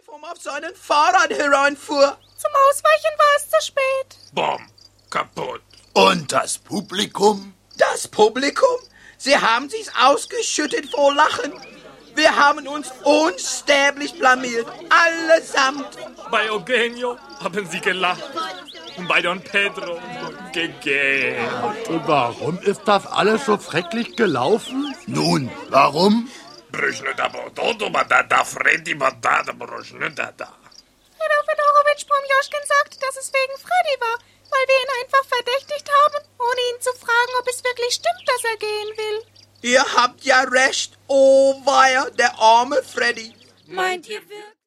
Plattform auf seinem Fahrrad hereinfuhr. Zum Ausweichen war es zu spät. Bumm, kaputt. Und das Publikum? Das Publikum? Sie haben sich's ausgeschüttet vor Lachen. Wir haben uns unsterblich blamiert, allesamt. Bei Eugenio haben sie gelacht. Und bei Don Pedro gegähnt. Und warum ist das alles so schrecklich gelaufen? Nun, warum? Brüschnüda Bordodo, Badada, Freddy, Badada, Brüschnüda da. Herr Fedorowitsch Pomjoschkin sagt, dass es wegen Freddy war, weil wir ihn einfach verdächtigt haben, ohne ihn zu fragen, ob es wirklich stimmt, dass er gehen will. Ihr habt ja recht. Oh weia, der arme Freddy. Meint ihr wirklich?